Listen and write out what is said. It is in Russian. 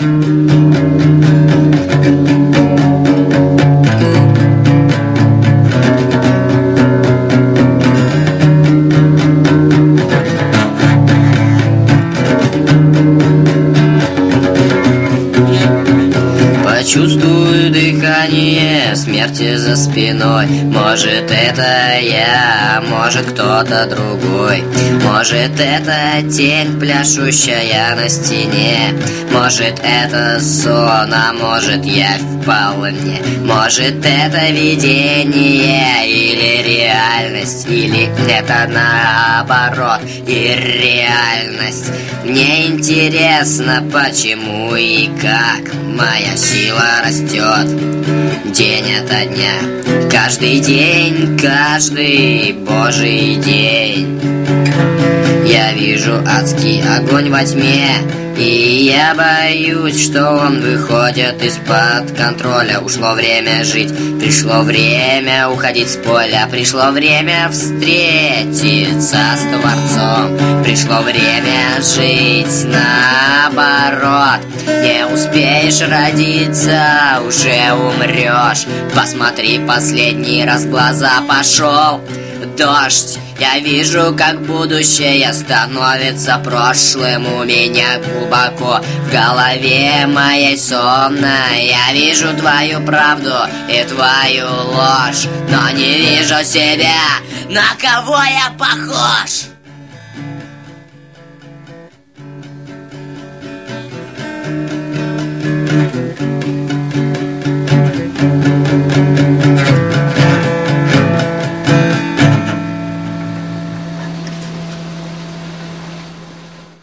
Чувствую дыхание смерти за спиной. Может, это я, может, кто-то другой. Может, это тень, пляшущая на стене. Может, это сон, а может, явь вполне. Может, это видение или реальность, или это наоборот и реальность. Мне интересно, почему и как моя сила растет день ото дня. Каждый день, каждый божий день я вижу адский огонь во тьме, и я боюсь, что он выходит из-под контроля. Ушло время жить, пришло время уходить с поля. Пришло время встретиться с Творцом. Пришло время жить наоборот. Не успеешь родиться, уже умрешь. Посмотри последний раз в глаза, пошел дождь. Я вижу, как будущее становится прошлым. У меня глубоко в голове моей сонно. Я вижу твою правду и твою ложь, но не вижу себя. На кого я похож?